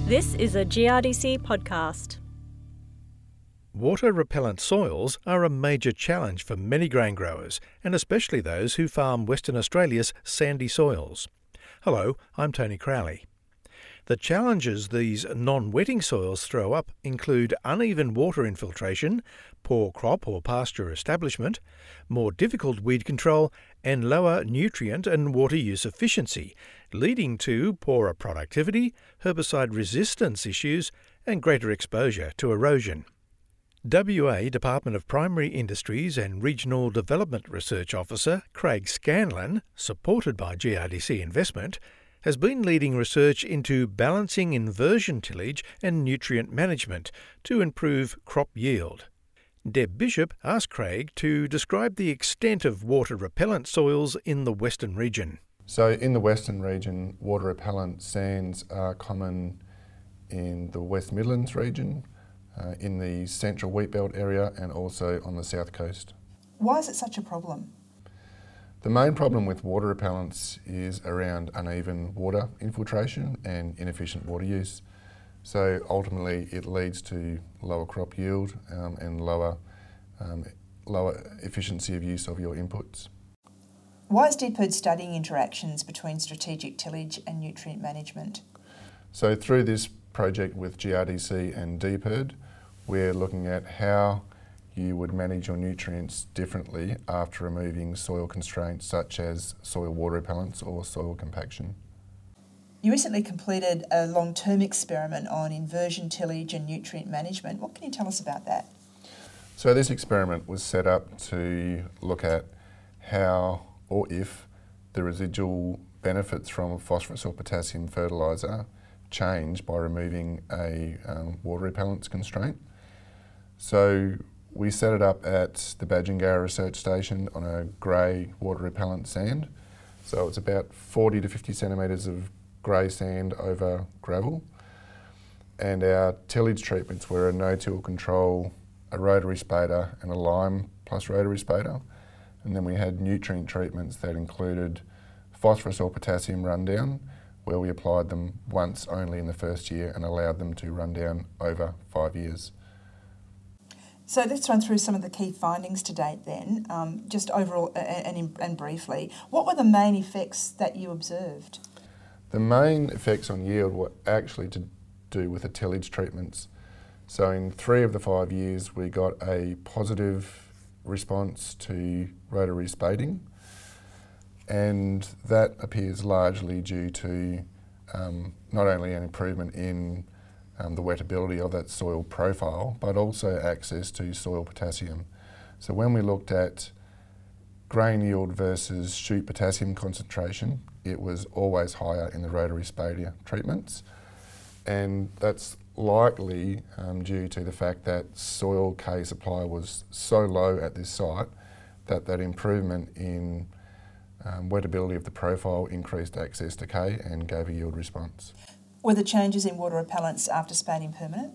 This is a GRDC podcast. Water-repellent soils are a major challenge for many grain growers, and especially those who farm Western Australia's sandy soils. Hello, I'm Tony Crowley. The challenges these non-wetting soils throw up include uneven water infiltration, poor crop or pasture establishment, more difficult weed control, and lower nutrient and water use efficiency, leading to poorer productivity, herbicide resistance issues, and greater exposure to erosion. WA Department of Primary Industries and Regional Development Research Officer Craig Scanlon, supported by GRDC Investment, has been leading research into balancing inversion tillage and nutrient management to improve crop yield. Deb Bishop asked Craig to describe the extent of water-repellent soils in the Western region. So in the Western region, water-repellent sands are common in the West Midlands region, in the central wheatbelt area, and also on the south coast. Why is it such a problem? The main problem with water repellents is around uneven water infiltration and inefficient water use. So ultimately it leads to lower crop yield and lower efficiency of use of your inputs. Why is DPIRD studying interactions between strategic tillage and nutrient management? So through this project with GRDC and DPIRD, we're looking at how you would manage your nutrients differently after removing soil constraints such as soil water repellents or soil compaction. You recently completed a long-term experiment on inversion tillage and nutrient management. What can you tell us about that? So this experiment was set up to look at how or if the residual benefits from a phosphorus or potassium fertiliser change by removing a water repellents constraint. So we set it up at the Badgingarra Research Station on a grey water repellent sand. So it's about 40 to 50 centimetres of grey sand over gravel. And our tillage treatments were a no-till control, a rotary spader and a lime plus rotary spader. And then we had nutrient treatments that included phosphorus or potassium rundown, where we applied them once only in the first year and allowed them to run down over 5 years. So let's run through some of the key findings to date then, just overall and briefly. What were the main effects that you observed? The main effects on yield were actually to do with the tillage treatments. So in 3 of the 5 years we got a positive response to rotary spading, and that appears largely due to not only an improvement in the wettability of that soil profile, but also access to soil potassium. So when we looked at grain yield versus shoot potassium concentration, it was always higher in the rotary spader treatments, and that's likely due to the fact that soil K supply was so low at this site that improvement in wettability of the profile increased access to K and gave a yield response. Were the changes in water repellents after spading permanent?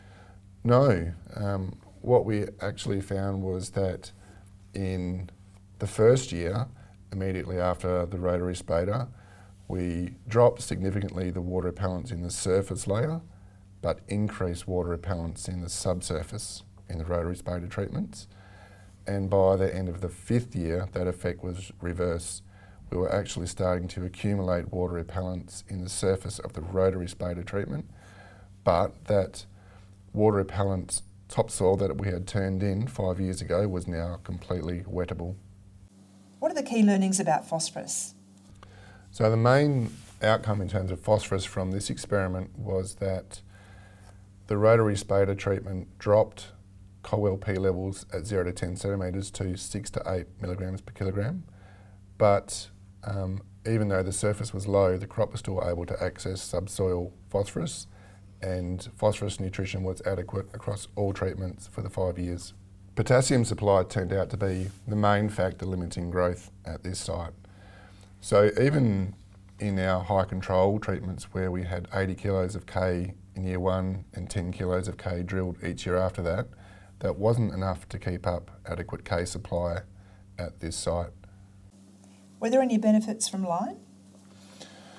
No. What we actually found was that in the first year, immediately after the rotary spader, we dropped significantly the water repellents in the surface layer, but increased water repellents in the subsurface in the rotary spader treatments. And by the end of the 5th year, that effect was reversed. We were actually starting to accumulate water repellents in the surface of the rotary spader treatment, but that water repellent topsoil that we had turned in 5 years ago was now completely wettable. What are the key learnings about phosphorus? So the main outcome in terms of phosphorus from this experiment was that the rotary spader treatment dropped CoLP levels at 0 to 10 centimetres to 6 to 8 milligrams per kilogram, but even though the surface was low, the crop was still able to access subsoil phosphorus, and phosphorus nutrition was adequate across all treatments for the 5 years. Potassium supply turned out to be the main factor limiting growth at this site. So even in our high control treatments where we had 80 kilos of K in year 1 and 10 kilos of K drilled each year after that, that wasn't enough to keep up adequate K supply at this site. Were there any benefits from lime?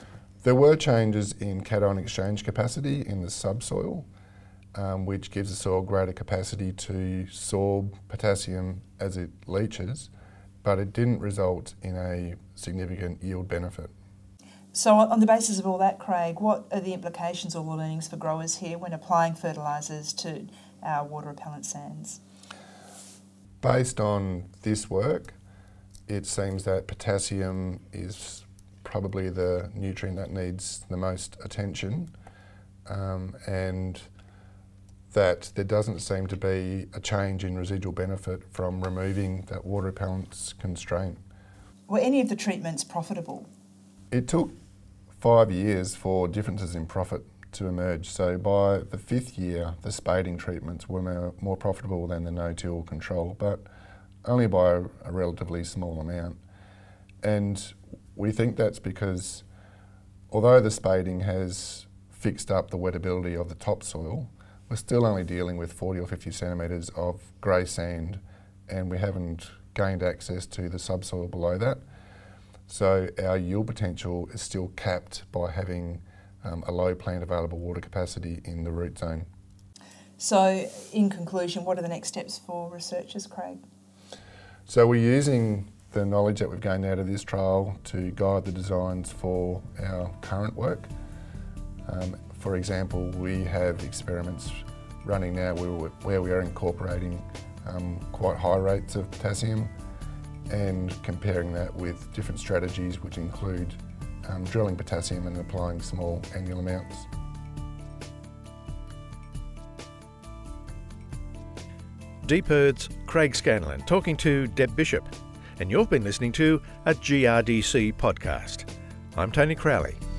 There were changes in cation exchange capacity in the subsoil, which gives the soil greater capacity to sorb potassium as it leaches, but it didn't result in a significant yield benefit. So on the basis of all that, Craig, what are the implications or the learnings for growers here when applying fertilisers to our water repellent sands? Based on this work, it seems that potassium is probably the nutrient that needs the most attention, and that there doesn't seem to be a change in residual benefit from removing that water repellent's constraint. Were any of the treatments profitable? It took 5 years for differences in profit to emerge. So by the 5th year, the spading treatments were more profitable than the no-till control, but only by a relatively small amount. And we think that's because although the spading has fixed up the wettability of the topsoil, we're still only dealing with 40 or 50 centimetres of grey sand, and we haven't gained access to the subsoil below that. So our yield potential is still capped by having a low plant available water capacity in the root zone. So in conclusion, what are the next steps for researchers, Craig? So we're using the knowledge that we've gained out of this trial to guide the designs for our current work. For example, we have experiments running now where we are incorporating quite high rates of potassium and comparing that with different strategies which include drilling potassium and applying small annual amounts. Deep Earth's Craig Scanlon talking to Deb Bishop, and you've been listening to a GRDC podcast. I'm Tony Crowley.